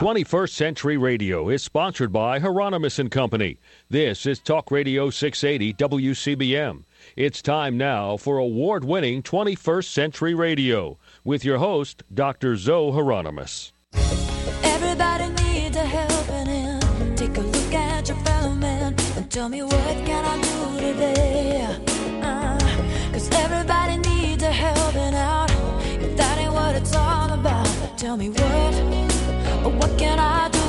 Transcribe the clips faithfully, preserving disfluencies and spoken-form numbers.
twenty-first Century Radio is sponsored by Hieronymus and Company. This is Talk Radio six eighty W C B M. It's time now for award-winning twenty-first Century Radio with your host, Doctor Zoe Hieronymus. Everybody needs a helping hand. Take a look at your fellow man and tell me what can I do today? Uh, Cause everybody needs a helping out. If that ain't what it's all about, tell me what, what can I do?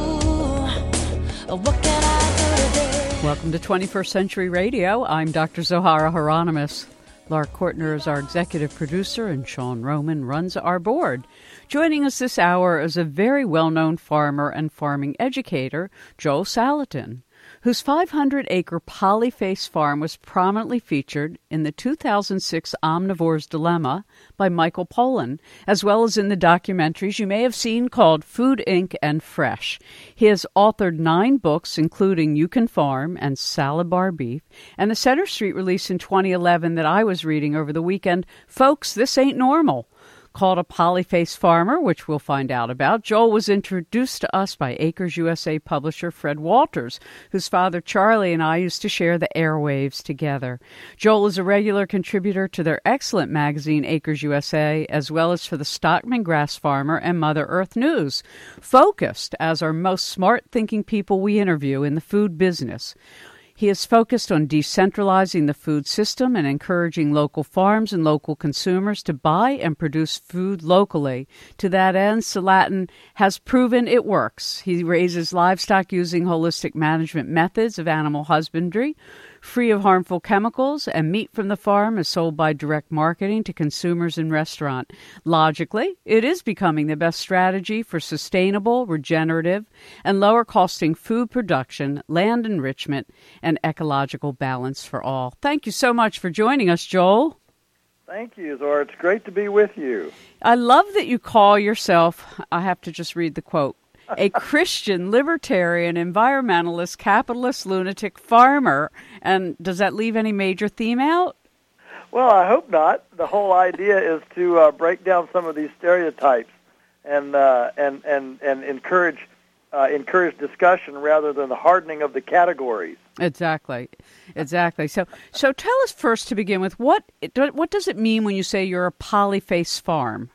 What can I do today? Welcome to twenty-first Century Radio. I'm Doctor Zohara Hieronymus. Laura Kortner is our executive producer, and Sean Roman runs our board. Joining us this hour is a very well-known farmer and farming educator, Joel Salatin, whose five hundred acre Polyface farm was prominently featured in the two thousand six Omnivore's Dilemma by Michael Pollan, as well as in the documentaries you may have seen called Food, Incorporated and Fresh. He has authored nine books, including You Can Farm and Salad Bar Beef, and the Center Street release in twenty eleven that I was reading over the weekend, Folks, This Ain't Normal. Called a Polyface farmer, which we'll find out about, Joel was introduced to us by Acres U S A publisher Fred Walters, whose father Charlie and I used to share the airwaves together. Joel is a regular contributor to their excellent magazine Acres U S A, as well as for the Stockman Grass Farmer and Mother Earth News, focused as our most smart-thinking people we interview in the food business. He is focused on decentralizing the food system and encouraging local farms and local consumers to buy and produce food locally. To that end, Salatin has proven it works. He raises livestock using holistic management methods of animal husbandry, free of harmful chemicals, and meat from the farm is sold by direct marketing to consumers in restaurant. Logically, it is becoming the best strategy for sustainable, regenerative, and lower-costing food production, land enrichment, and ecological balance for all. Thank you so much for joining us, Joel. Thank you, Zora. It's great to be with you. I love that you call yourself, I have to just read the quote, a Christian, libertarian, environmentalist, capitalist, lunatic farmer. And does that leave any major theme out? Well, I hope not. The whole idea is to uh, break down some of these stereotypes and uh, and and and encourage uh, encourage discussion rather than the hardening of the categories. Exactly, exactly. So, so tell us first to begin with, what what does it mean when you say you're a polyface farm?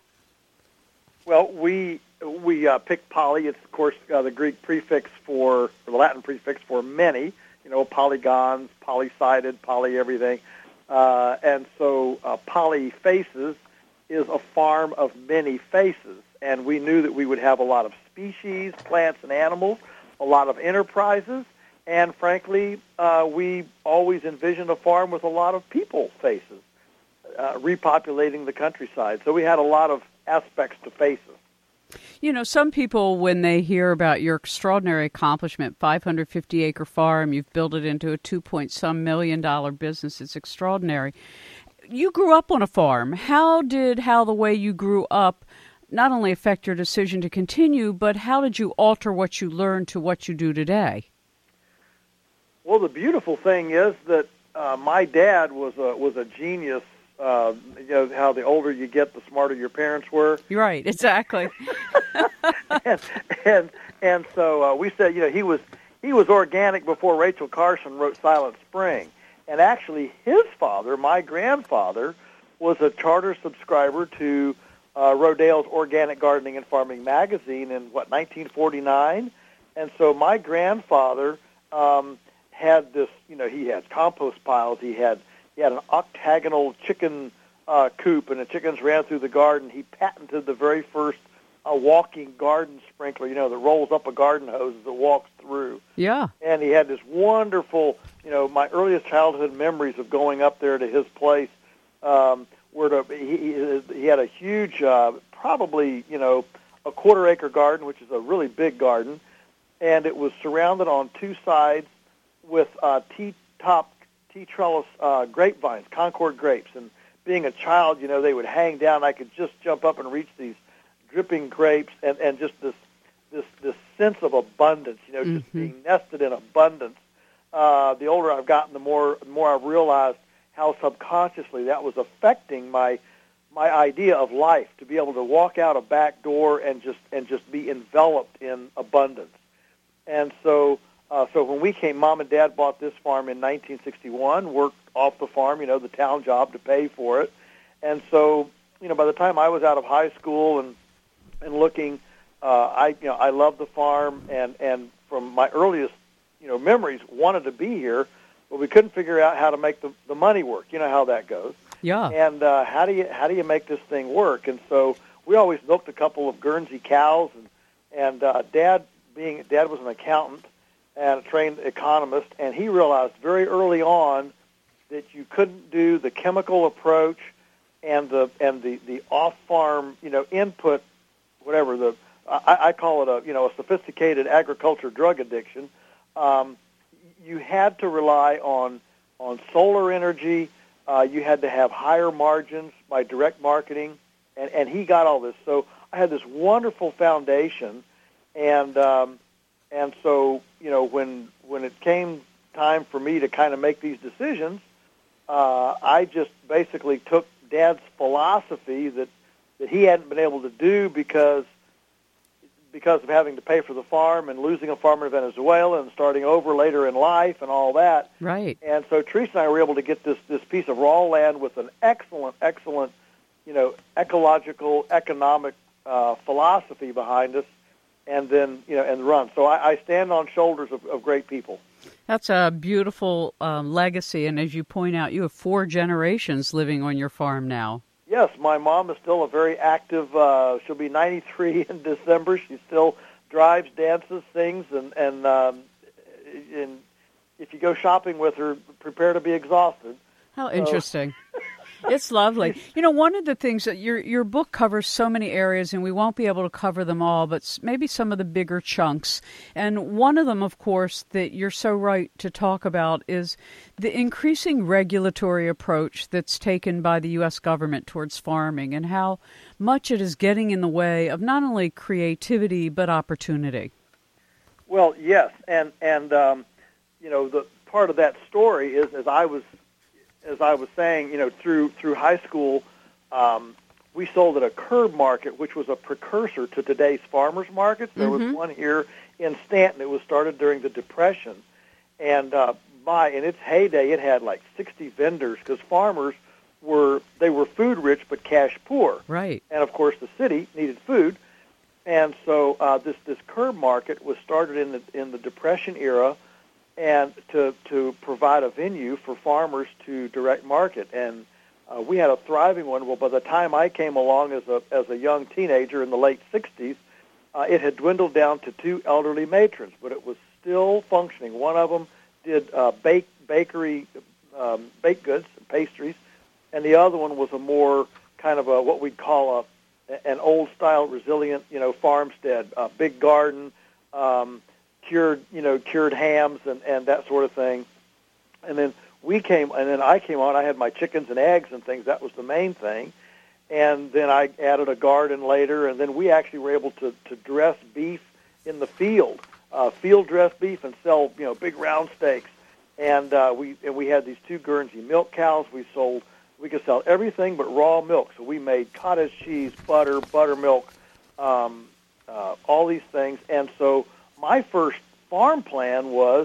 Well, we. We uh, picked poly. It's, of course, uh, the Greek prefix for, or the Latin prefix for many, you know, polygons, polysided, poly everything. Uh, and so uh, polyfaces is a farm of many faces. And we knew that we would have a lot of species, plants and animals, a lot of enterprises. And frankly, uh, we always envisioned a farm with a lot of people faces, uh, repopulating the countryside. So we had a lot of aspects to faces. You know, some people, when they hear about your extraordinary accomplishment, five hundred fifty acre farm, you've built it into a two point some million dollar business. It's extraordinary. You grew up on a farm. How did how the way you grew up not only affect your decision to continue, but how did you alter what you learned to what you do today? Well, the beautiful thing is that uh, my dad was a was a genius. Uh, you know, how the older you get, the smarter your parents were. You're right, exactly. and, and and so uh, we said, you know, he was he was organic before Rachel Carson wrote Silent Spring. And actually, his father, my grandfather, was a charter subscriber to uh, Rodale's Organic Gardening and Farming magazine in, what, nineteen forty-nine? And so my grandfather um, had this, you know, he had compost piles, he had He had an octagonal chicken uh, coop, and the chickens ran through the garden. He patented the very first uh, walking garden sprinkler, you know, that rolls up a garden hose as it walks through. Yeah. And he had this wonderful, you know, my earliest childhood memories of going up there to his place, um, where to, he, he had a huge, uh, probably, you know, a quarter-acre garden, which is a really big garden, and it was surrounded on two sides with uh, T-top tea trellis uh, grapevines, Concord grapes. And being a child, you know, they would hang down. I could just jump up and reach these dripping grapes, and, and just this this this sense of abundance, you know, mm-hmm. just being nested in abundance. Uh, the older I've gotten, the more the more I've realized how subconsciously that was affecting my my idea of life, to be able to walk out a back door and just and just be enveloped in abundance. And so, uh, so when we came, Mom and Dad bought this farm in nineteen sixty-one. Worked off the farm, you know, the town job to pay for it. And so, you know, by the time I was out of high school and and looking, uh, I you know I loved the farm, and and from my earliest you know memories wanted to be here, but we couldn't figure out how to make the the money work. You know how that goes. Yeah. And uh, how do you how do you make this thing work? And so we always milked a couple of Guernsey cows, and and uh, Dad being Dad was an accountant and a trained economist, and he realized very early on that you couldn't do the chemical approach and the and the, the off farm you know input, whatever the I, I call it a you know a sophisticated agriculture drug addiction. Um, you had to rely on on solar energy. Uh, you had to have higher margins by direct marketing, and, and he got all this. So I had this wonderful foundation, and um, and so you know when when it came time for me to kind of make these decisions, uh, I just basically took Dad's philosophy that, that he hadn't been able to do because because of having to pay for the farm and losing a farm in Venezuela and starting over later in life and all that. Right. And so Teresa and I were able to get this, this piece of raw land with an excellent, excellent, you know, ecological, economic uh, philosophy behind us, and then, you know, and run. So I, I stand on shoulders of, of great people. That's a beautiful um, legacy, and as you point out, you have four generations living on your farm now. Yes, my mom is still a very active, uh, she'll be ninety-three in December. She still drives, dances, sings, and, and, um, and if you go shopping with her, prepare to be exhausted. How so. Interesting. It's lovely. You know, one of the things that your your book covers so many areas, and we won't be able to cover them all, but maybe some of the bigger chunks. And one of them, of course, that you're so right to talk about is the increasing regulatory approach that's taken by the U S government towards farming, and how much it is getting in the way of not only creativity but opportunity. Well, yes, and and um, you know, the part of that story is, as I was as I was saying, you know, through through high school, um, we sold at a curb market, which was a precursor to today's farmers markets. There Mm-hmm. was one here in Stanton. It was started during the Depression, and uh, by in its heyday, it had like sixty vendors because farmers were they were food rich but cash poor. Right. And of course, the city needed food, and so uh, this this curb market was started in the in the Depression era, and to to provide a venue for farmers to direct market. And uh, we had a thriving one. Well, by the time I came along as a as a young teenager in the late sixties, uh, it had dwindled down to two elderly matrons, but it was still functioning. One of them did uh, bake bakery um, baked goods, pastries, and the other one was a more kind of a what we'd call a an old style resilient, you know, farmstead, a big garden. Um, cured, you know, cured hams and, and that sort of thing. And then we came, and then I came on, I had my chickens and eggs and things. That was the main thing. And then I added a garden later, and then we actually were able to, to dress beef in the field, uh, field dress beef, and sell, you know, big round steaks. And uh, we and we had these two Guernsey milk cows. We sold, we could sell everything but raw milk. So we made cottage cheese, butter, buttermilk, um, uh, all these things. And so my first farm plan was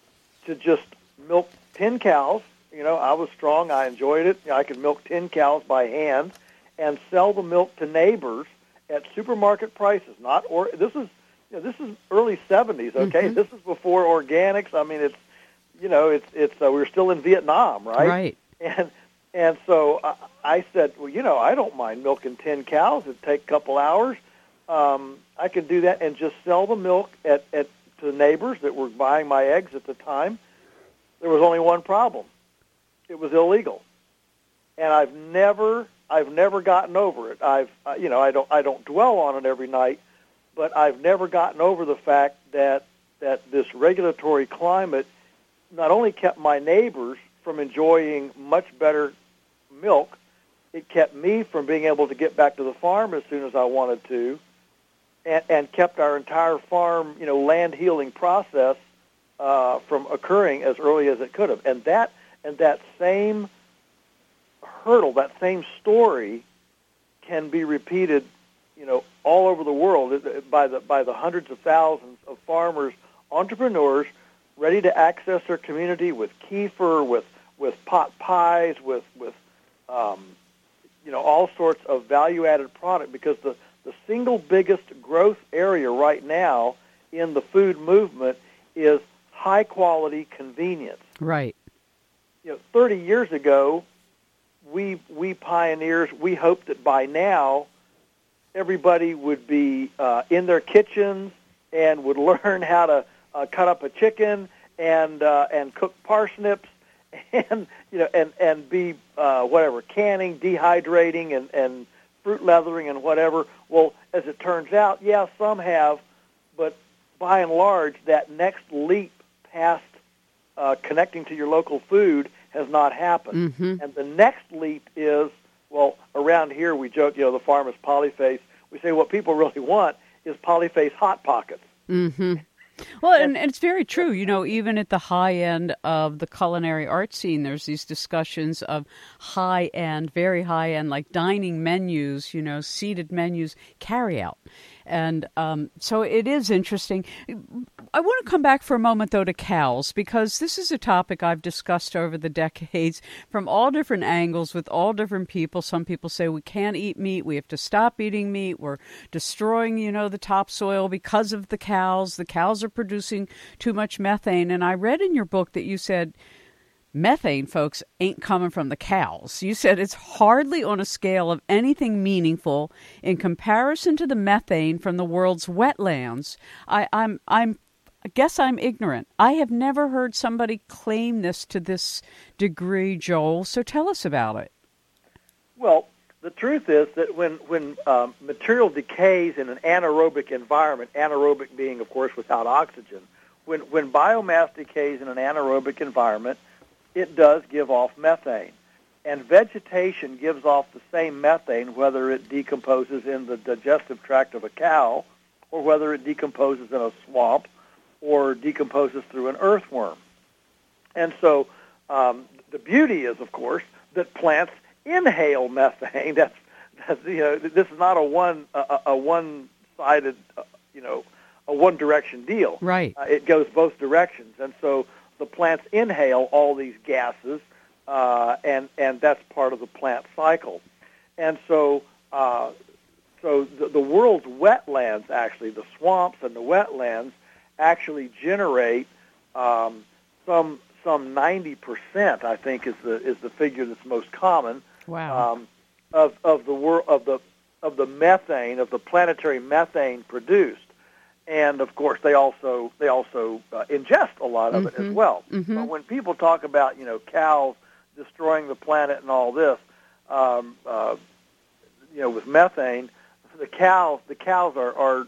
to just milk ten cows. You know, I was strong. I enjoyed it. I could milk ten cows by hand and sell the milk to neighbors at supermarket prices. Not or this is you know, this is early seventies. Okay, Mm-hmm. This is before organics. I mean, it's you know, it's it's uh, we were still in Vietnam, right? Right. And and so I, I said, well, you know, I don't mind milking ten cows. It'd take a couple hours. Um, I could do that and just sell the milk at, at to neighbors that were buying my eggs at the time. There was only one problem. It was illegal. And I've never I've never gotten over it. I've uh, you know, I don't I don't dwell on it every night, but I've never gotten over the fact that that this regulatory climate not only kept my neighbors from enjoying much better milk, it kept me from being able to get back to the farm as soon as I wanted to. And, and kept our entire farm, you know, land healing process uh, from occurring as early as it could have. And that and that same hurdle, that same story, can be repeated, you know, all over the world by the by the hundreds of thousands of farmers, entrepreneurs, ready to access their community with kefir, with with pot pies, with with um, you know, all sorts of value-added product, because the, the single biggest growth area right now in the food movement is high-quality convenience. Right. You know, thirty years ago, we we pioneers, we hoped that by now everybody would be uh, in their kitchens and would learn how to uh, cut up a chicken and uh, and cook parsnips and you know and and be uh, whatever, canning, dehydrating, and and fruit leathering and whatever. Well, as it turns out, yeah, some have, but by and large, that next leap past uh, connecting to your local food has not happened. Mm-hmm. And the next leap is, well, around here we joke, you know, the farm is Polyface. We say what people really want is Polyface Hot Pockets. Mm-hmm. Well, and, and it's very true. You know, even at the high end of the culinary art scene, there's these discussions of high end, very high end, like dining menus, you know, seated menus, carry out. And um, so it is interesting. I want to come back for a moment, though, to cows, because this is a topic I've discussed over the decades from all different angles with all different people. Some people say we can't eat meat. We have to stop eating meat. We're destroying, you know, the topsoil because of the cows. The cows are producing too much methane. And I read in your book that you said methane, folks, ain't coming from the cows. You said it's hardly on a scale of anything meaningful in comparison to the methane from the world's wetlands. I, I'm, I'm, I guess I'm ignorant. I have never heard somebody claim this to this degree, Joel. So tell us about it. Well, the truth is that when when um, material decays in an anaerobic environment, anaerobic being, of course, without oxygen, when when biomass decays in an anaerobic environment, it does give off methane. And vegetation gives off the same methane whether it decomposes in the digestive tract of a cow or whether it decomposes in a swamp or decomposes through an earthworm. And so um, the beauty is, of course, that plants inhale methane. That's, that's you know, this is not a one a, a one-sided, uh, you know, a one-direction deal. Right. Uh, it goes both directions. And so the plants inhale all these gases, uh, and and that's part of the plant cycle. And so, uh, so the, the world's wetlands, actually, the swamps and the wetlands, actually generate um, some some ninety percent. I think is the is the figure that's most common. Wow. Um, of of the wor- of the of the methane, of the planetary methane produced. And of course, they also they also uh, ingest a lot of mm-hmm. it as well. Mm-hmm. But when people talk about, you know, cows destroying the planet and all this, um, uh, you know, with methane, the cows the cows are, are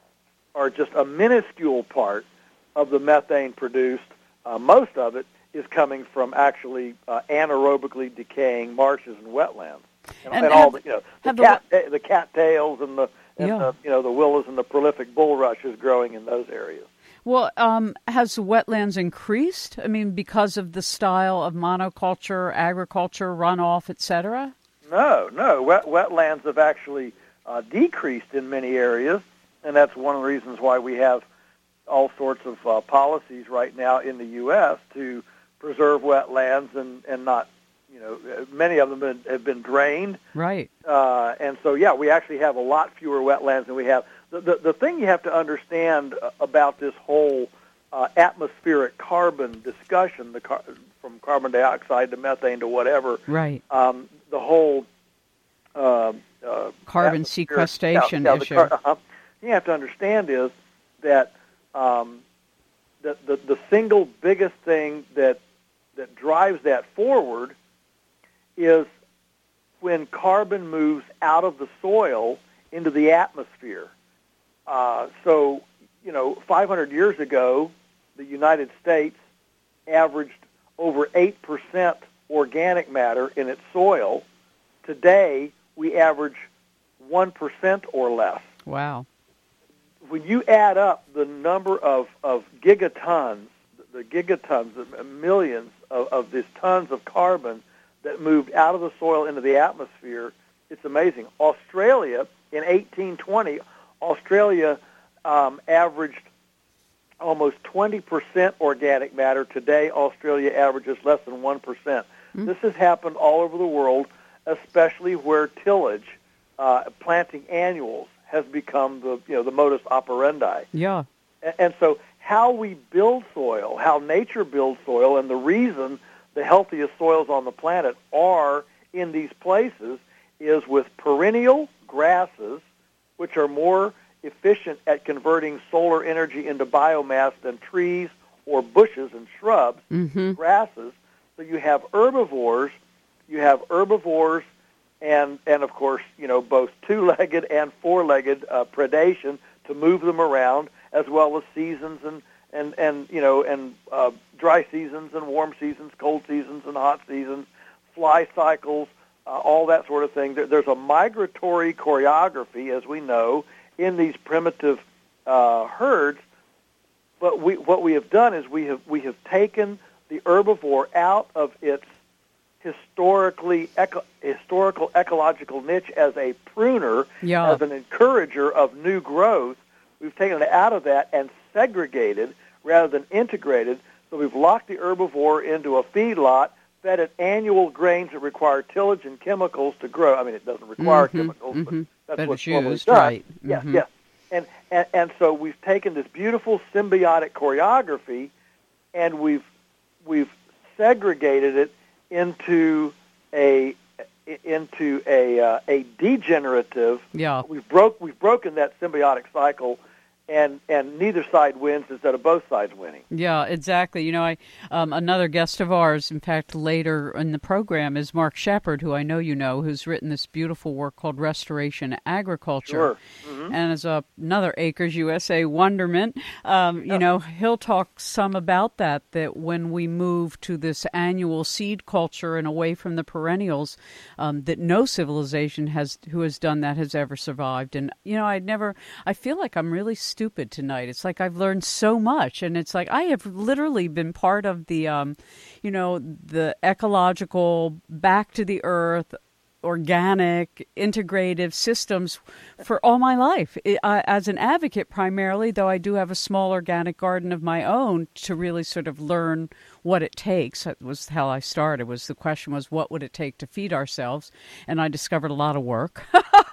are just a minuscule part of the methane produced. Uh, most of it is coming from actually uh, anaerobically decaying marshes and wetlands, and, and, and and all have, the you know the the cat the, the cattails and the and yeah. the, you know, the willows and the prolific bulrushes growing in those areas. Well, um, has the wetlands increased? I mean, because of the style of monoculture, agriculture, runoff, et cetera? No, no. Wet, wetlands have actually uh, decreased in many areas, and that's one of the reasons why we have all sorts of uh, policies right now in the U S to preserve wetlands and, and not, you know, many of them have been, have been drained. Right. Uh, and so, yeah, we actually have a lot fewer wetlands than we have. The, the, the thing you have to understand about this whole uh, atmospheric carbon discussion, the car- from carbon dioxide to methane to whatever, right? Um, the whole uh, uh, carbon sequestration yeah, yeah, issue. Car- uh, you have to understand is that um, the, the the single biggest thing that that drives that forward is when carbon moves out of the soil into the atmosphere. Uh, so, you know, five hundred years ago, the United States averaged over eight percent organic matter in its soil. Today, we average one percent or less. Wow. When you add up the number of, of gigatons, the gigatons, the millions of, of these tons of carbon that moved out of the soil into the atmosphere, it's amazing. Australia, in eighteen twenty, Australia um, averaged almost twenty percent organic matter. Today, Australia averages less than one percent. Mm-hmm. This has happened all over the world, especially where tillage, uh, planting annuals, has become the you know the modus operandi. Yeah. And, and so how we build soil, how nature builds soil, and the reason the healthiest soils on the planet are in these places is with perennial grasses, which are more efficient at converting solar energy into biomass than trees or bushes and shrubs, mm-hmm. grasses. So you have herbivores, you have herbivores, and and of course, you know, both two-legged and four-legged uh, predation to move them around, as well as seasons and and and you know and uh, dry seasons and warm seasons, cold seasons and hot seasons, fly cycles, uh, all that sort of thing. There, there's a migratory choreography, as we know, in these primitive uh, herds. But we, what we have done is we have we have taken the herbivore out of its historically eco, historical ecological niche as a pruner, yeah. as an encourager of new growth. We've taken it out of that and segregated rather than integrated. So we've locked the herbivore into a feedlot, fed it annual grains that require tillage and chemicals to grow. I mean, it doesn't require mm-hmm, chemicals, mm-hmm. but that's but what's it's normally used, done. right. Yes, mm-hmm. yes. And, and and so we've taken this beautiful symbiotic choreography, and we've we've segregated it into a into a uh, a degenerative. Yeah. We've broke we've broken that symbiotic cycle, and and neither side wins instead of both sides winning. Yeah, exactly. You know, I um, another guest of ours, in fact, later in the program is Mark Shepard, who I know you know, who's written this beautiful work called Restoration Agriculture. Sure. Mm-hmm. And as a, another Acres U S A wonderment, um, you yeah. know, he'll talk some about that, that when we move to this annual seed culture and away from the perennials, um, that no civilization has who has done that has ever survived. And, you know, I'd never, I feel like I'm really stupid tonight. It's like I've learned so much, and it's like I have literally been part of the, um, you know, the ecological, back to the earth, organic, integrative systems for all my life. It, I, as an advocate primarily, though I do have a small organic garden of my own to really sort of learn what it takes. That was how I started. Was the question was, what would it take to feed ourselves? And I discovered a lot of work.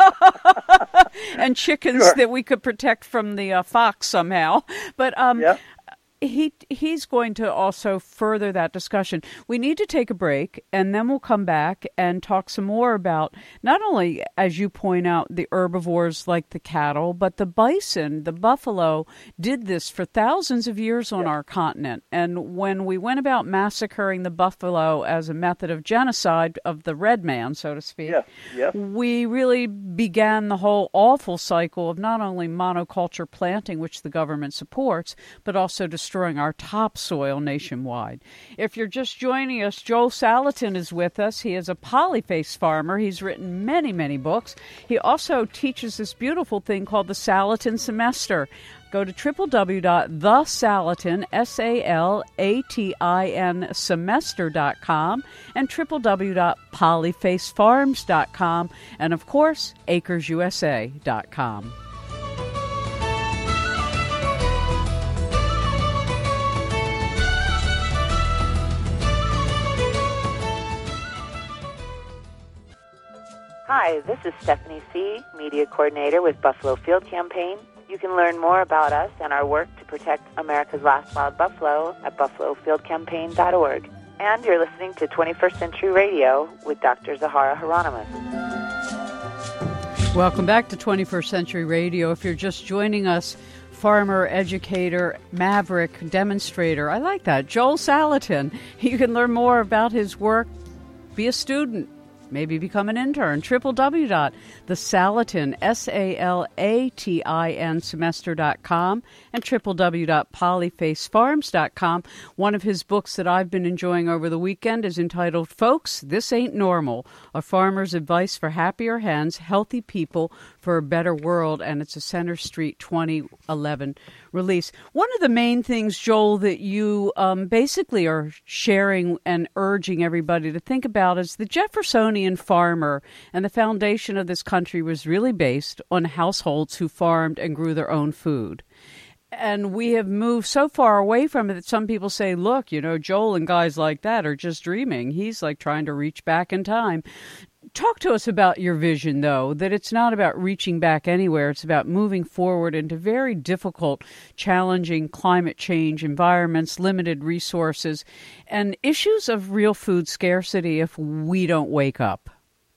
And chickens sure. that we could protect from the uh, fox somehow. But um, yep. he he's going to also further that discussion. We need to take a break, and then we'll come back and talk some more about not only, as you point out, the herbivores like the cattle, but the bison, the buffalo, did this for thousands of years on yes. our continent. And when we went about massacring the buffalo as a method of genocide of the red man, so to speak, yes. Yes. we really began the whole awful cycle of not only monoculture planting, which the government supports, but also destroying our topsoil nationwide. If you're just joining us, Joel Salatin is with us. He is a polyface farmer. He's written many, many books. He also teaches this beautiful thing called the Salatin Semester. Go to w w w dot the salatin, S A L A T I N, semester dot com and w w w dot polyface farms dot com and, of course, acres u s a dot com. Hi, this is Stephanie C., Media Coordinator with Buffalo Field Campaign. You can learn more about us and our work to protect America's last wild buffalo at buffalo field campaign dot org. And you're listening to twenty-first Century Radio with Doctor Zohara Hieronymus. Welcome back to twenty-first Century Radio. If you're just joining us, farmer, educator, maverick, demonstrator. I like that. Joel Salatin. You can learn more about his work. Be a student. Maybe become an intern. w w w dot the salatin, S A L A T I N, semester dot com and w w w dot polyface farms dot com. One of his books that I've been enjoying over the weekend is entitled, Folks, This Ain't Normal, A Farmer's Advice for Happier Hands, Healthy People, for a Better World, and it's a Center Street twenty eleven release. One of the main things, Joel, that you um, basically are sharing and urging everybody to think about is the Jeffersonian farmer, and the foundation of this country was really based on households who farmed and grew their own food. And we have moved so far away from it that some people say, look, you know, Joel and guys like that are just dreaming. He's like trying to reach back in time. Talk to us about your vision, though, that it's not about reaching back anywhere. It's about moving forward into very difficult, challenging climate change environments, limited resources, and issues of real food scarcity if we don't wake up.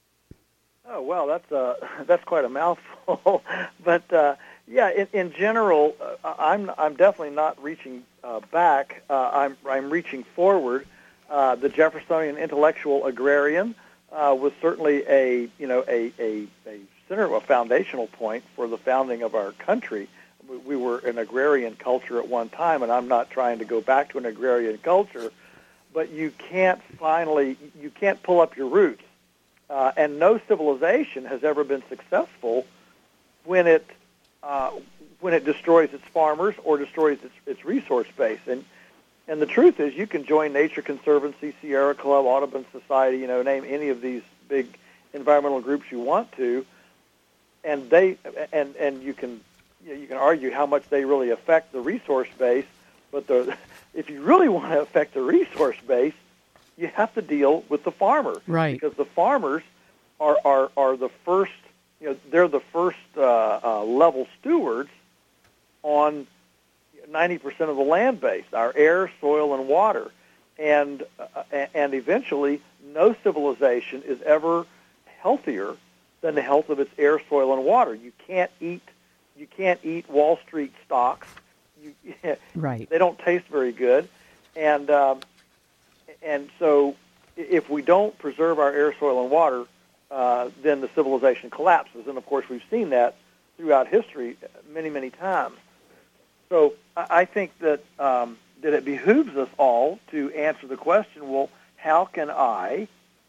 Oh, well, that's uh, that's quite a mouthful. But, uh, yeah, in, in general, uh, I'm I'm definitely not reaching uh, back. Uh, I'm I'm reaching forward. Uh, the Jeffersonian intellectual agrarian Uh, was certainly a you know a, a, a center, a foundational point for the founding of our country. We, we were an agrarian culture at one time, and I'm not trying to go back to an agrarian culture, but you can't finally you can't pull up your roots, uh, and no civilization has ever been successful when it uh, when it destroys its farmers or destroys its, its resource base. And And the truth is, you can join Nature Conservancy, Sierra Club, Audubon Society, you know, name any of these big environmental groups you want to, and they and and you can you, know, you can argue how much they really affect the resource base. But the if you really want to affect the resource base, you have to deal with the farmer, right? Because the farmers are are, are the first, you know, they're the first uh, uh, level stewards on ninety percent of the land base, our air, soil, and water. And uh, and eventually, no civilization is ever healthier than the health of its air, soil, and water. You can't eat you can't eat Wall Street stocks. You, right. They don't taste very good. And um, and so if we don't preserve our air, soil, and water, uh, then the civilization collapses. And, of course, we've seen that throughout history many, many times. So I think that um, that it behooves us all to answer the question, well, how can I,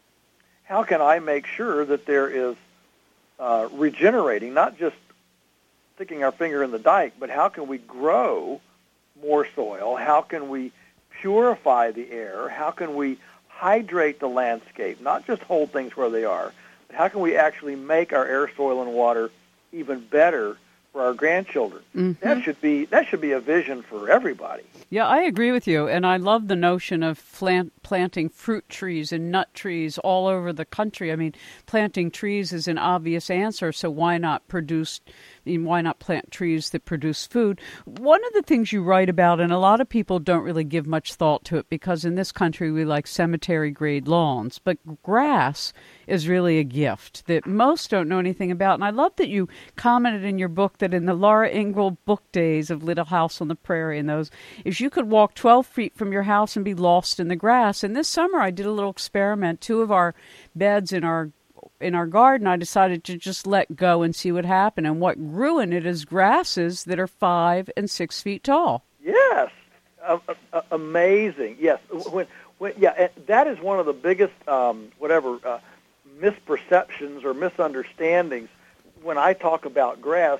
how can I make sure that there is uh, regenerating, not just sticking our finger in the dike, but how can we grow more soil? How can we purify the air? How can we hydrate the landscape, not just hold things where they are, but how can we actually make our air, soil, and water even better for our grandchildren? Mm-hmm. That should be that should be a vision for everybody. Yeah, I agree with you, and I love the notion of plant, planting fruit trees and nut trees all over the country. I mean, planting trees is an obvious answer, so why not produce? I mean, why not plant trees that produce food? One of the things you write about, and a lot of people don't really give much thought to it because in this country we like cemetery-grade lawns, but grass is really a gift that most don't know anything about. And I love that you commented in your book that in the Laura Ingalls book days of Little House on the Prairie and those, is you could walk twelve feet from your house and be lost in the grass. And this summer I did a little experiment. Two of our beds in our in our garden, I decided to just let go and see what happened. And what grew in it is grasses that are five and six feet tall. Yes, uh, uh, amazing. Yes, when, when, yeah, that is one of the biggest, um, whatever, uh, misperceptions or misunderstandings. When I talk about grass,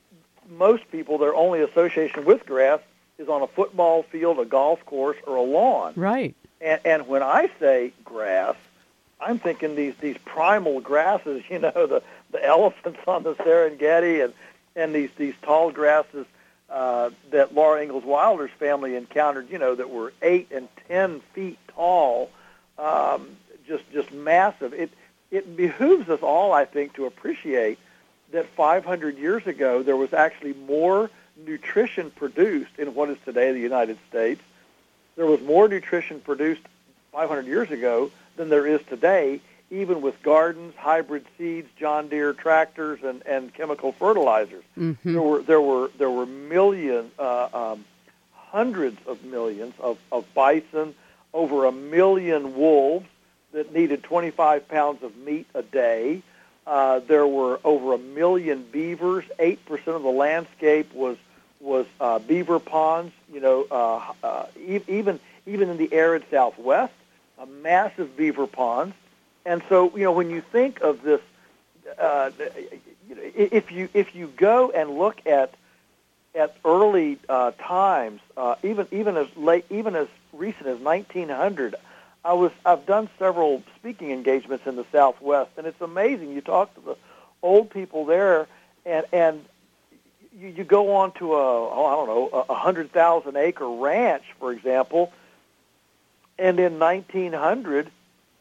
most people, their only association with grass is on a football field, a golf course, or a lawn. Right. And, and when I say grass, I'm thinking these, these primal grasses, you know, the, the elephants on the Serengeti and, and these, these tall grasses uh, that Laura Ingalls Wilder's family encountered, you know, that were eight and ten feet tall, um, just just massive. It it behooves us all, I think, to appreciate that five hundred years ago there was actually more nutrition produced in what is today the United States. There was more nutrition produced five hundred years ago than there is today, even with gardens, hybrid seeds, John Deere tractors, and, and chemical fertilizers. Mm-hmm. There were there were there were millions, uh, um, hundreds of millions of, of bison, over a million wolves that needed twenty-five pounds of meat a day. Uh, there were over a million beavers. Eight percent of the landscape was was uh, beaver ponds. You know, uh, uh, e- even even in the arid Southwest. A massive beaver ponds. And so, you know, when you think of this, uh, you know, if you if you go and look at at early uh, times, uh, even even as late, even as recent as nineteen hundred, I was I've done several speaking engagements in the Southwest, and it's amazing. You talk to the old people there, and and you, you go on to a oh, I don't know a hundred thousand acre ranch, for example, and in nineteen hundred,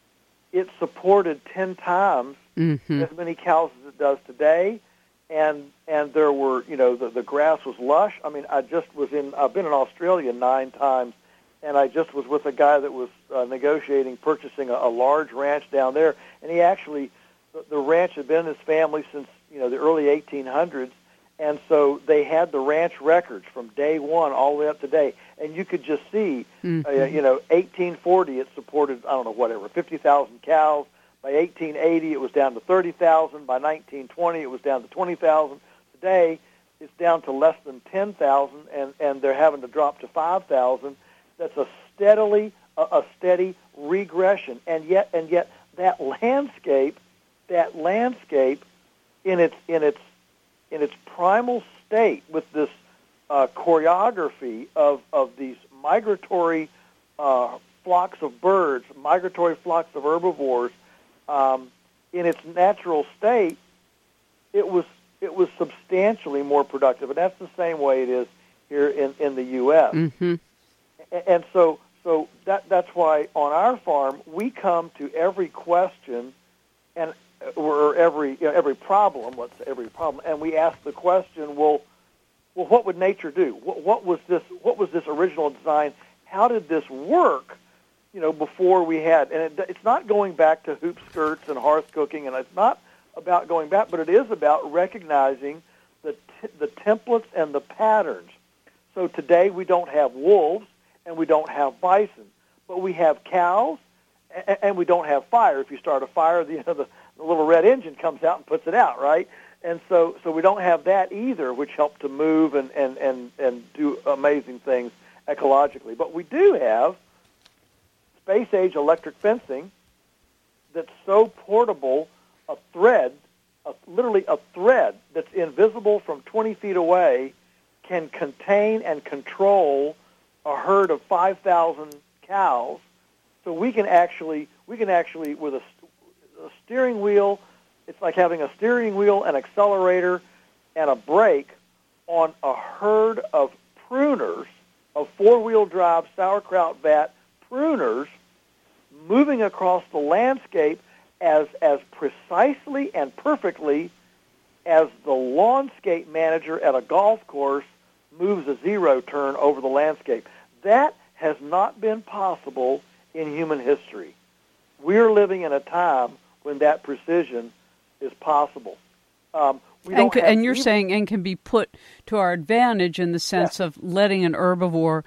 it supported ten times mm-hmm. as many cows as it does today. And and there were, you know, the, the grass was lush. I mean, I just was in, I've been in Australia nine times, and I just was with a guy that was uh, negotiating purchasing a, a large ranch down there. And he actually, the, the ranch had been in his family since, you know, the early eighteen hundreds. And so they had the ranch records from day one all the way up to today. And you could just see, mm-hmm. uh, you know, eighteen forty, it supported, I don't know, whatever, fifty thousand cows. By eighteen eighty, it was down to thirty thousand. By nineteen twenty, it was down to twenty thousand. Today, it's down to less than ten thousand, and, and they're having to drop to five thousand. That's a steadily a, a steady regression, and yet and yet that landscape, that landscape, in its in its in its primal state, with this uh, choreography of of these migratory uh, flocks of birds, migratory flocks of herbivores. Um, in its natural state, it was it was substantially more productive, and that's the same way it is here in, in the U S Mm-hmm. And, and so so that that's why on our farm we come to every question and or every you know, every problem, let's say every problem, and we ask the question, well, well, what would nature do? What, what was this? What was this original design? How did this work? You know, before we had, and it, it's not going back to hoop skirts and hearth cooking, and it's not about going back, but it is about recognizing the t- the templates and the patterns. So today we don't have wolves and we don't have bison, but we have cows and, and we don't have fire. If you start a fire, the, you know, the the little red engine comes out and puts it out, right? And so so we don't have that either, which help to move and and and, and do amazing things ecologically. But we do have space-age electric fencing that's so portable, a thread, a, literally a thread that's invisible from twenty feet away can contain and control a herd of five thousand cows. So we can actually, we can actually, with a, a steering wheel, it's like having a steering wheel, an accelerator, and a brake on a herd of pruners, of four-wheel drive sauerkraut vat pruners, moving across the landscape as as precisely and perfectly as the lawnscape manager at a golf course moves a zero turn over the landscape. That has not been possible in human history. We're living in a time when that precision is possible. Um, we and, don't c- have and you're even, saying and can be put to our advantage in the sense yeah. of letting an herbivore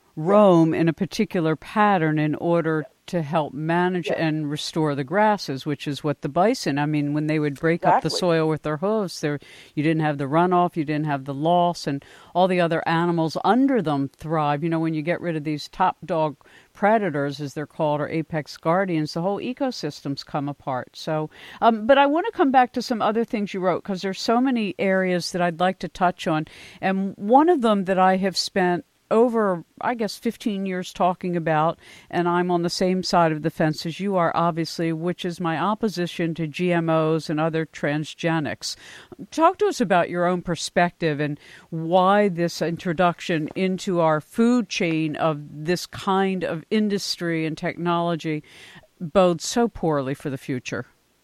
roam in a particular pattern in order to help manage yeah. and restore the grasses, which is what the bison, I mean, when they would break exactly. up the soil with their hooves, there you didn't have the runoff, you didn't have the loss, and all the other animals under them thrive. You know, when you get rid of these top dog predators, as they're called, or apex guardians, the whole ecosystems come apart. So, um, but I want to come back to some other things you wrote, because there's so many areas that I'd like to touch on. And one of them that I have spent over, I guess, fifteen years talking about, and I'm on the same side of the fence as you are, obviously, which is my opposition to G M Os and other transgenics. Talk to us about your own perspective and why this introduction into our food chain of this kind of industry and technology bodes so poorly for the future.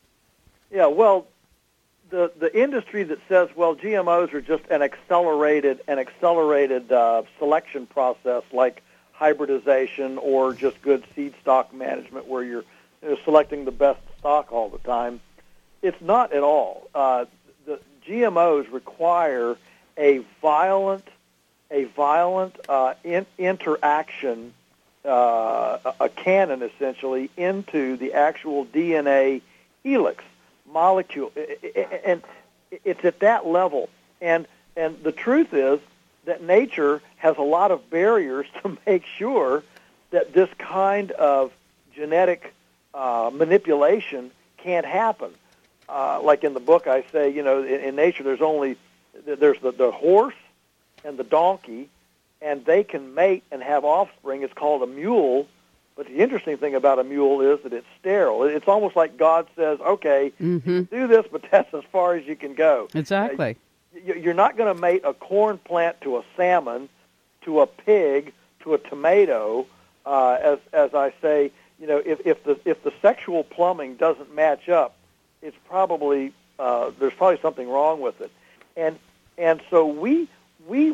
Yeah, well, the the industry that says, well, G M Os are just an accelerated an accelerated uh, selection process like hybridization or just good seed stock management where you're, you know, selecting the best stock all the time. It's not at all. Uh, the G M Os require a violent a violent uh, in, interaction, uh, a cannon essentially, into the actual D N A helix molecule, and it's at that level. And and the truth is that nature has a lot of barriers to make sure that this kind of genetic uh, manipulation can't happen. uh, like in the book, I say, you know, in, in nature, there's only there's the, the horse and the donkey, and they can mate and have offspring. It's called a mule. But the interesting thing about a mule is that it's sterile. It's almost like God says, okay, Mm-hmm. you can do this, but that's as far as you can go. Exactly. Uh, you're not going to mate a corn plant to a salmon, to a pig, to a tomato. Uh, as as I say, you know, if, if the if the sexual plumbing doesn't match up, it's probably uh, there's probably something wrong with it. And and so we we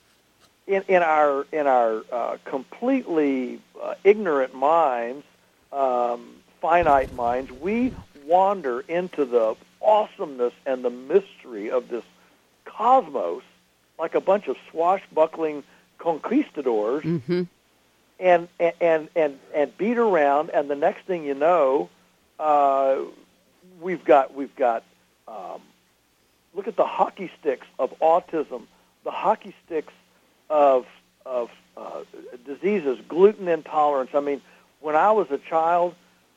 in in our in our uh, completely uh, ignorant minds, um, finite minds, we wander into the awesomeness and the mystery of this cosmos like a bunch of swashbuckling conquistadors, Mm-hmm. and and and and beat around, and the next thing you know, uh, we've got we've got um, look at the hockey sticks of autism, the hockey sticks of of uh, diseases, gluten intolerance. I mean, when I was a child,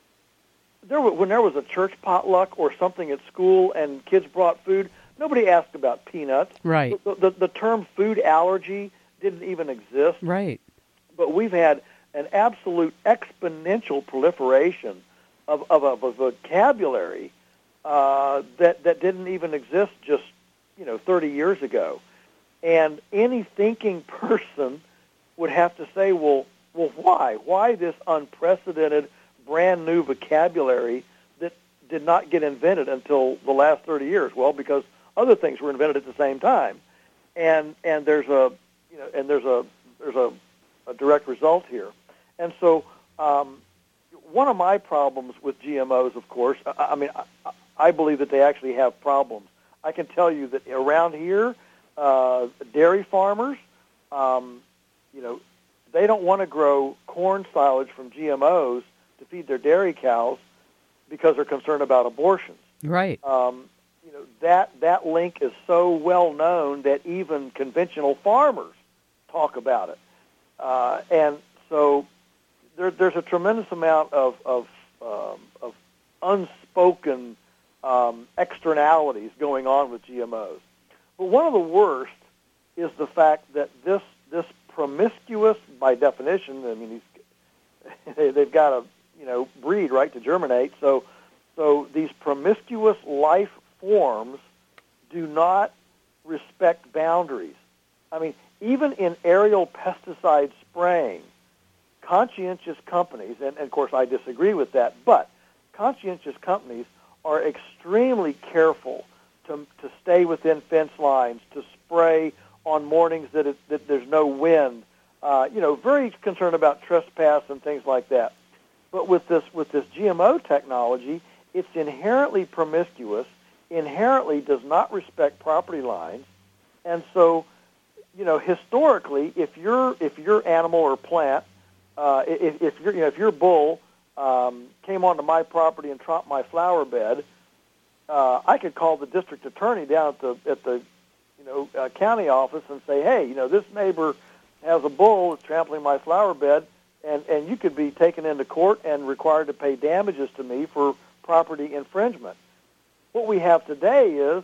there were, when there was a church potluck or something at school, and kids brought food, nobody asked about peanuts. Right. The, the, the term food allergy didn't even exist. Right. But we've had an absolute exponential proliferation of, of, of a vocabulary uh, that that didn't even exist just you know thirty years ago. And any thinking person would have to say, well, well, why? Why this unprecedented, brand new vocabulary that did not get invented until the last thirty years? Well, because other things were invented at the same time, and and there's a you know and there's a there's a, a direct result here. And so, um, one of my problems with G M Os, of course, I, I mean, I, I believe that they actually have problems. I can tell you that around here, uh, dairy farmers, um, you know, they don't want to grow corn silage from G M Os to feed their dairy cows because they're concerned about abortions. Right. Um, you know, that that link is so well known that even conventional farmers talk about it, uh, and so there, there's a tremendous amount of of, um, of unspoken um, externalities going on with G M Os. But one of the worst is the fact that this this promiscuous, by definition, I mean, he's, they, they've got to you know breed right to germinate. So so these promiscuous life forms do not respect boundaries. I mean, even in aerial pesticide spraying, conscientious companies, and, and of course I disagree with that, but conscientious companies are extremely careful to to stay within fence lines, to spray on mornings that, it, that there's no wind. Uh, you know, very concerned about trespass and things like that. But with this with this G M O technology, it's inherently promiscuous, inherently does not respect property lines, and so, you know, historically, if your if your animal or plant, uh, if, if your you know if your bull um, came onto my property and tromped my flower bed, uh, I could call the district attorney down at the at the you know uh, county office and say, hey, you know, this neighbor has a bull that's trampling my flower bed, and and you could be taken into court and required to pay damages to me for property infringement. What we have today is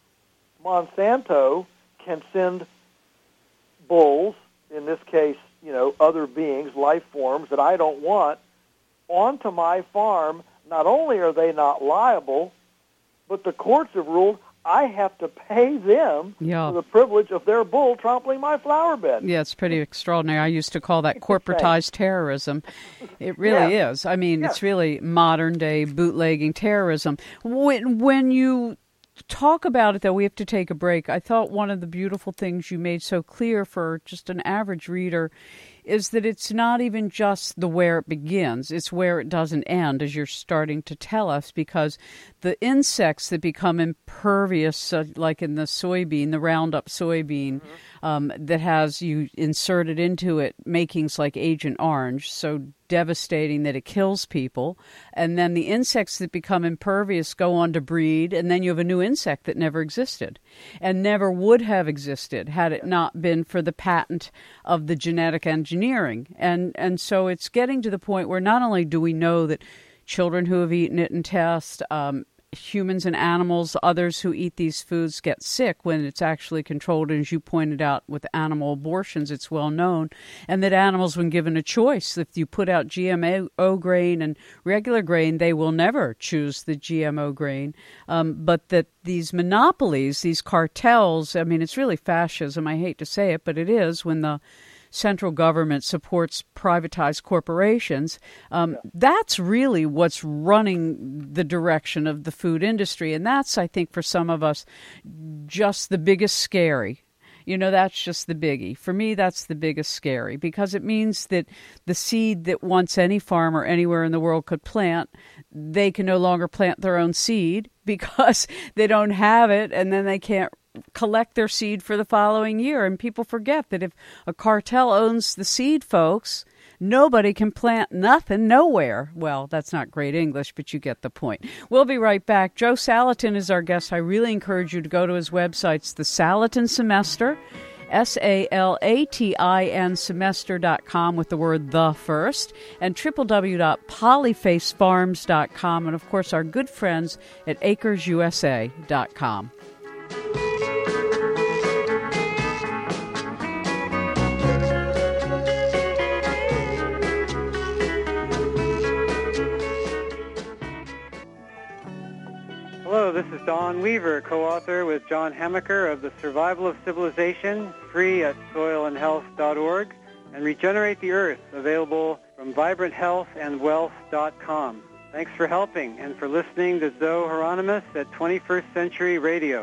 Monsanto can send bulls, in this case, you know, other beings, life forms that I don't want, onto my farm. Not only are they not liable, but the courts have ruled I have to pay them Yeah. for the privilege of their bull trampling my flower bed. Yeah, it's pretty extraordinary. I used to call that corporatized terrorism. It really Yeah. is. I mean, Yeah. it's really modern-day bootlegging terrorism. When, when you talk about it, though, we have to take a break. I thought one of the beautiful things you made so clear for just an average reader is that it's not even just the where it begins, it's where it doesn't end, as you're starting to tell us, because the insects that become impervious, uh, like in the soybean, the Roundup soybean, mm-hmm. um, that has you inserted into it makings like Agent Orange, so devastating that it kills people, and then the insects that become impervious go on to breed, and then you have a new insect that never existed and never would have existed had it not been for the patent of the genetic engineering. And and so it's getting to the point where not only do we know that children who have eaten it in tests, um, humans and animals, others who eat these foods, get sick when it's actually controlled. And as you pointed out, with animal abortions, it's well known. And that animals, when given a choice, if you put out G M O grain and regular grain, they will never choose the G M O grain. Um, but that these monopolies, these cartels, I mean, it's really fascism. I hate to say it, but it is when the central government supports privatized corporations. Um, yeah. That's really what's running the direction of the food industry. And that's, I think, for some of us, just the biggest scary. You know, that's just the biggie. For me, that's the biggest scary, because it means that the seed that once any farmer anywhere in the world could plant, they can no longer plant their own seed because they don't have it, and then they can't collect their seed for the following year. And people forget that if a cartel owns the seed, folks, nobody can plant nothing nowhere. Well, that's not great English, but you get the point. We'll be right back. Joe Salatin is our guest. I really encourage you to go to his website. It's the Salatin Semester, S A L A T I N semester dot com with the word the first, and w w w dot polyface farms dot com, and of course our good friends at acres u s a dot com. Hello, this is Don Weaver, co-author with John Hamaker of The Survival of Civilization, free at soil and health dot org, and Regenerate the Earth, available from vibrant health and wealth dot com. Thanks for helping and for listening to Zoe Hieronymus at twenty-first Century Radio.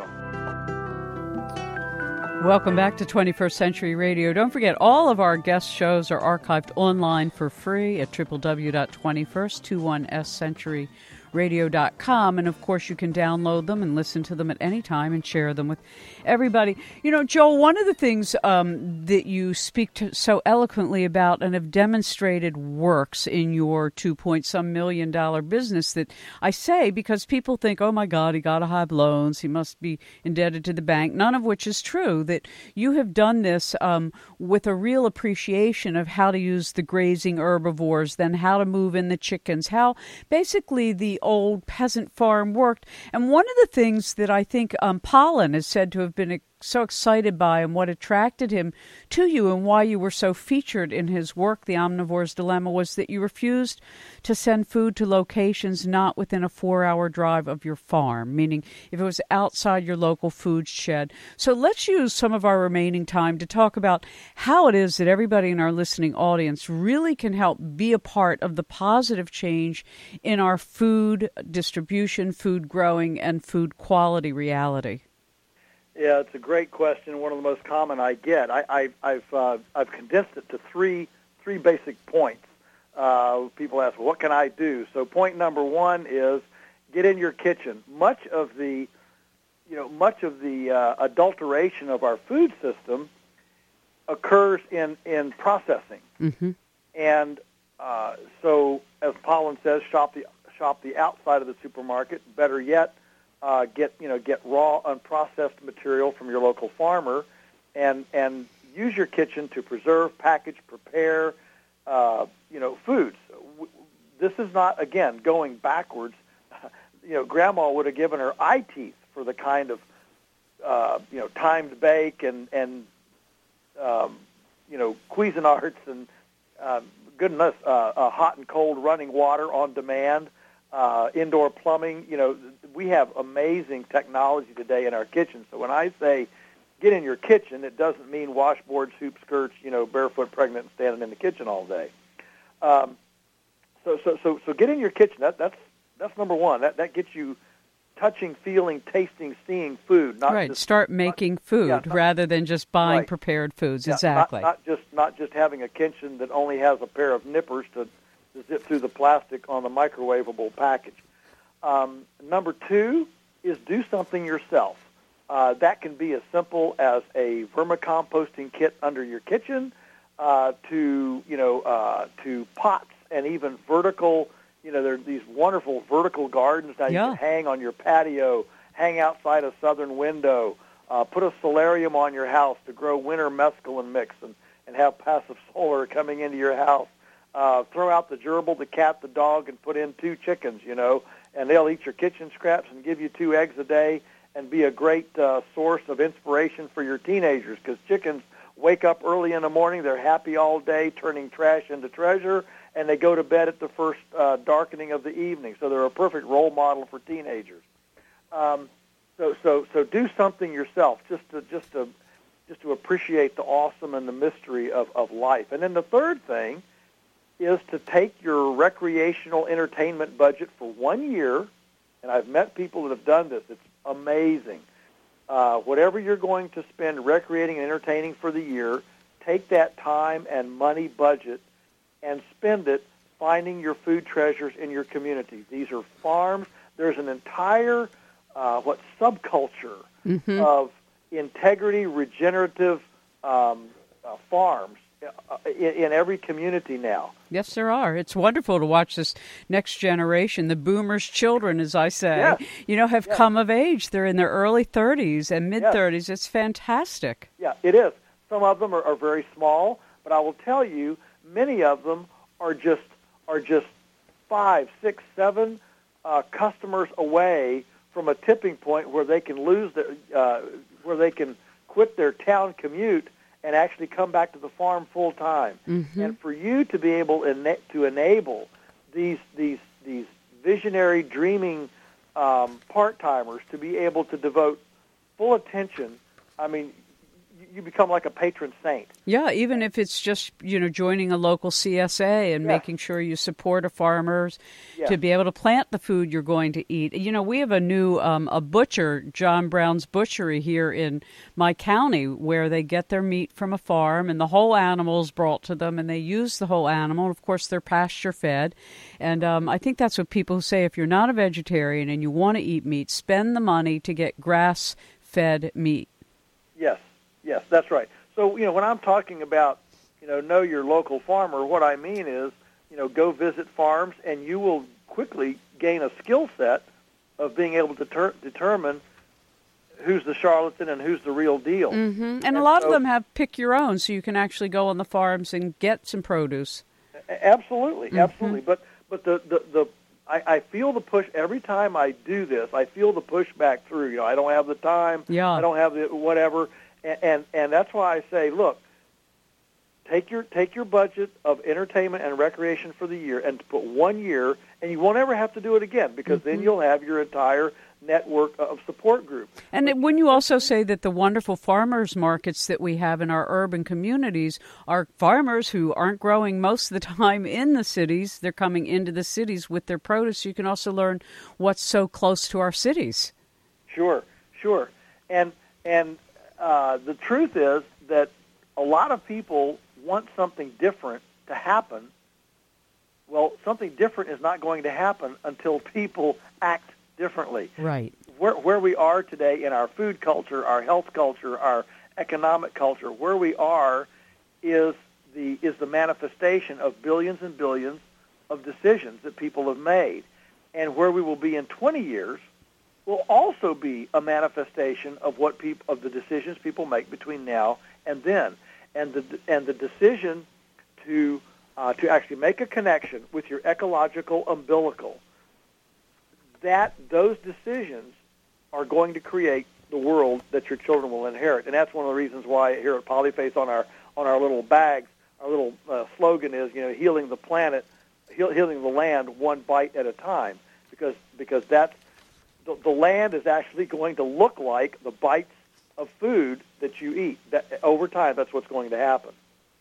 Welcome back to twenty-first Century Radio. Don't forget, all of our guest shows are archived online for free at w w w dot twenty-first century radio dot com, and of course you can download them and listen to them at any time and share them with everybody. You know, Joel, one of the things um, that you speak to so eloquently about and have demonstrated works in your two point some million dollar business, that I say because people think, oh my God, he got to have loans, he must be indebted to the bank, none of which is true, that you have done this um, with a real appreciation of how to use the grazing herbivores, then how to move in the chickens, how basically the old peasant farm worked. And one of the things that I think um, Pollan is said to have been so excited by, and what attracted him to you and why you were so featured in his work, The Omnivore's Dilemma, was that you refused to send food to locations not within a four-hour drive of your farm, meaning if it was outside your local food shed. So let's use some of our remaining time to talk about how it is that everybody in our listening audience really can help be a part of the positive change in our food distribution, food growing, and food quality reality. Yeah, it's a great question. One of the most common I get. I, I, I've uh, I've condensed it to three three basic points. Uh, people ask, well, what can I do? So point number one is get in your kitchen. Much of the you know much of the uh, adulteration of our food system occurs in in processing, mm-hmm. and uh, so as Pollan says, shop the shop the outside of the supermarket. Better yet, Uh, get you know get raw unprocessed material from your local farmer, and and use your kitchen to preserve, package, prepare uh, you know foods. This is not, again, going backwards. You know, Grandma would have given her eye teeth for the kind of uh, you know timed bake and and um, you know Cuisinarts and uh, goodness, uh, uh, hot and cold running water on demand. Uh, indoor plumbing, you know, we have amazing technology today in our kitchen. So when I say get in your kitchen, it doesn't mean washboards, hoop skirts, you know, barefoot, pregnant, and standing in the kitchen all day. Um, so, so, so, so get in your kitchen. That, that's that's number one. That that gets you touching, feeling, tasting, seeing food. Not right. Just, Start making not, food yeah, not, rather than just buying right. prepared foods. Yeah, exactly. Not, not just not just having a kitchen that only has a pair of nippers to to zip through the plastic on the microwavable package. Um, number two is do something yourself. Uh, that can be as simple as a vermicomposting kit under your kitchen, uh, to you know uh, to pots and even vertical. You know, there are these wonderful vertical gardens now yeah. you can hang on your patio, hang outside a southern window, uh, put a solarium on your house to grow winter mescaline mix and, and have passive solar coming into your house. Uh, throw out the gerbil, the cat, the dog, and put in two chickens, you know, and they'll eat your kitchen scraps and give you two eggs a day and be a great uh, source of inspiration for your teenagers, because chickens wake up early in the morning, they're happy all day, turning trash into treasure, and they go to bed at the first uh, darkening of the evening. So they're a perfect role model for teenagers. Um, so, so, so do something yourself, just to just to just to appreciate the awesome and the mystery of, of life. And then the third thing is to take your recreational entertainment budget for one year, and I've met people that have done this. It's amazing. Uh, whatever you're going to spend recreating and entertaining for the year, take that time and money budget and spend it finding your food treasures in your community. These are farms. There's an entire, uh, what, subculture mm-hmm. of integrity, regenerative um, uh, farms in, in every community now. Yes, there are. It's wonderful to watch this next generation, the boomers' children, as I say, yes. you know, have yes. come of age. They're in their early thirties and mid-thirties. Yes. It's fantastic. Yeah, it is. Some of them are, are very small, but I will tell you, many of them are just are just five, six, seven uh, customers away from a tipping point where they can lose their, uh, where they can quit their town commute and actually come back to the farm full time. Mm-hmm. And for you to be able ena- to enable these these these visionary, dreaming um, part timers to be able to devote full attention, I mean, you become like a patron saint. Yeah, even if it's just, you know, joining a local C S A and yeah. making sure you support a farmers yeah. to be able to plant the food you're going to eat. You know, we have a new, um, a butcher, John Brown's Butchery here in my county, where they get their meat from a farm and the whole animal is brought to them and they use the whole animal. Of course, they're pasture fed. And um, I think that's what people say. If you're not a vegetarian and you want to eat meat, spend the money to get grass-fed meat. Yes. Yes, that's right. So, you know, when I'm talking about, you know, know your local farmer, what I mean is, you know, go visit farms and you will quickly gain a skill set of being able to ter- determine who's the charlatan and who's the real deal. Mm-hmm. And, and a lot so, of them have pick your own, so you can actually go on the farms and get some produce. Absolutely, mm-hmm. absolutely. But but the, the, the I, I feel the push every time I do this. I feel the pushback through. You know, I don't have the time. Yeah. I don't have the whatever. And, and and that's why I say, look, take your take your budget of entertainment and recreation for the year and put one year, and you won't ever have to do it again, because mm-hmm. then you'll have your entire network of support groups. And when you also say that the wonderful farmers markets that we have in our urban communities are farmers who aren't growing most of the time in the cities, they're coming into the cities with their produce, you can also learn what's so close to our cities. Sure, sure. And and Uh, the truth is that a lot of people want something different to happen. Well, something different is not going to happen until people act differently. Right. Where, where we are today in our food culture, our health culture, our economic culture, where we are is the is the manifestation of billions and billions of decisions that people have made. And where we will be in twenty years will also be a manifestation of what people of the decisions people make between now and then, and the and the decision to uh, to actually make a connection with your ecological umbilical. That those decisions are going to create the world that your children will inherit, and that's one of the reasons why here at Polyfaith on our on our little bags, our little uh, slogan is, you know, healing the planet, heal, healing the land one bite at a time, because because that's The, the land is actually going to look like the bites of food that you eat. That, over time, that's what's going to happen.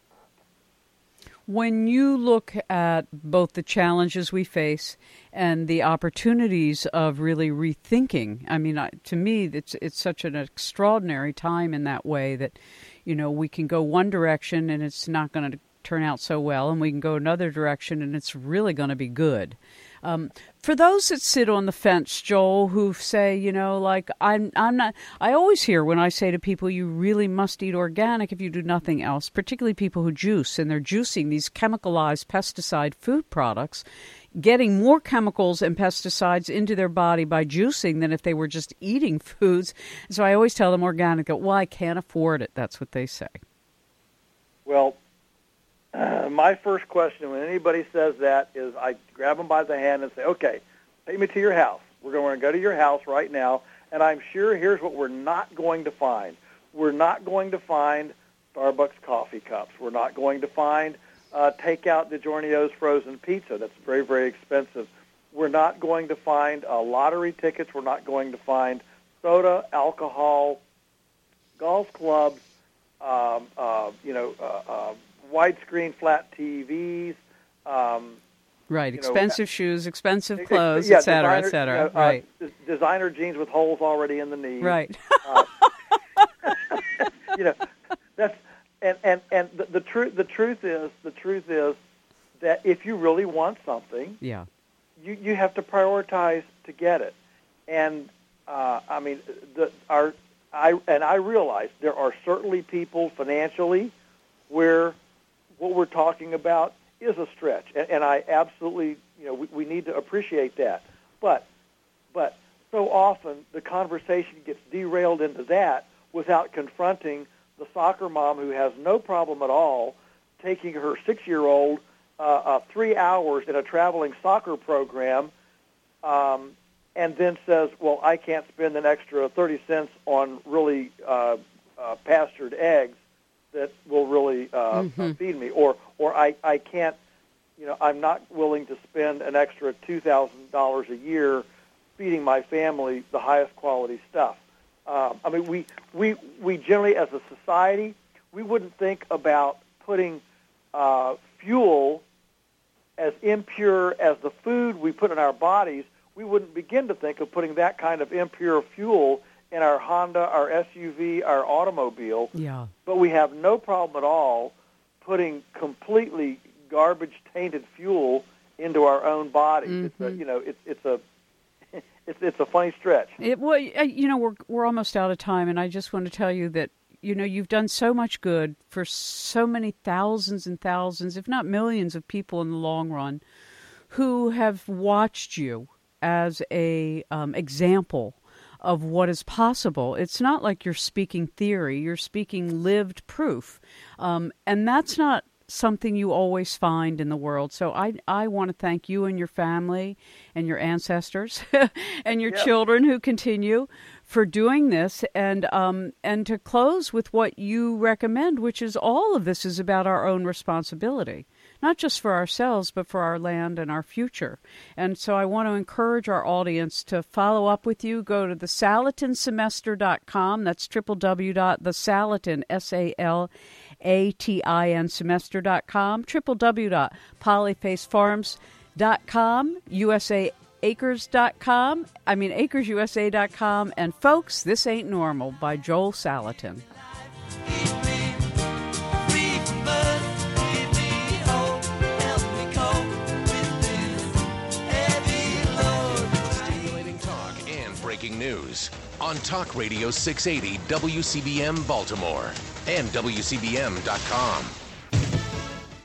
When you look at both the challenges we face and the opportunities of really rethinking, I mean, to me, it's it's such an extraordinary time in that way that, you know, we can go one direction and it's not going to turn out so well, and we can go another direction and it's really going to be good. Um, for those that sit on the fence, Joel, who say, you know, like, I'm, I'm not, I always hear when I say to people, you really must eat organic if you do nothing else, particularly people who juice, and they're juicing these chemicalized pesticide food products, getting more chemicals and pesticides into their body by juicing than if they were just eating foods. So I always tell them organic, well, I can't afford it. That's what they say. Well, Uh, my first question when anybody says that is I grab them by the hand and say, okay, take me to your house. We're going to go to your house right now, and I'm sure here's what we're not going to find. We're not going to find Starbucks coffee cups. We're not going to find uh, takeout DiGiorno's frozen pizza. That's very, very expensive. We're not going to find uh, lottery tickets. We're not going to find soda, alcohol, golf clubs, um, uh, you know, uh, uh, widescreen flat T Vs. Um, right, you expensive know, shoes, expensive clothes, yeah, et cetera, designer, et cetera. You know, right. Uh, designer jeans with holes already in the knees. Right. uh, you know, that's and and and the, the truth. The truth is, the truth is that if you really want something, yeah. you you have to prioritize to get it. And uh, I mean, the our I and I realize there are certainly people financially where what we're talking about is a stretch, and, and I absolutely, you know, we, we need to appreciate that. But but so often the conversation gets derailed into that without confronting the soccer mom who has no problem at all taking her six-year-old uh, uh, three hours in a traveling soccer program, um, and then says, well, I can't spend an extra thirty cents on really uh, uh, pastured eggs that will really uh, mm-hmm. uh, feed me, or or I, I can't, you know, I'm not willing to spend an extra two thousand dollars a year feeding my family the highest quality stuff. Um, I mean, we, we, we generally, as a society, we wouldn't think about putting uh, fuel as impure as the food we put in our bodies. We wouldn't begin to think of putting that kind of impure fuel in our Honda, our S U V, our automobile. Yeah. But we have no problem at all putting completely garbage-tainted fuel into our own bodies. Mm-hmm. It's a, you know, it's it's a it's it's a funny stretch. It, well, you know, we're we're almost out of time, and I just want to tell you that, you know, you've done so much good for so many thousands and thousands, if not millions, of people in the long run who have watched you as a um, example of what is possible. It's not like you're speaking theory, you're speaking lived proof. Um, and that's not something you always find in the world. So I I want to thank you and your family and your ancestors and your yeah. children who continue for doing this, and um and to close with what you recommend, which is all of this is about our own responsibility, not just for ourselves, but for our land and our future. And so I want to encourage our audience to follow up with you. Go to the salatin semester dot com. That's w w w dot the salatin, S A L A T I N, semester dot com, w w w dot polyface farms dot com, U S A acres dot com, I mean acres U S A dot com, and folks, This Ain't Normal by Joel Salatin. Stimulating talk and breaking news on Talk Radio six eighty W C B M Baltimore and W C B M dot com.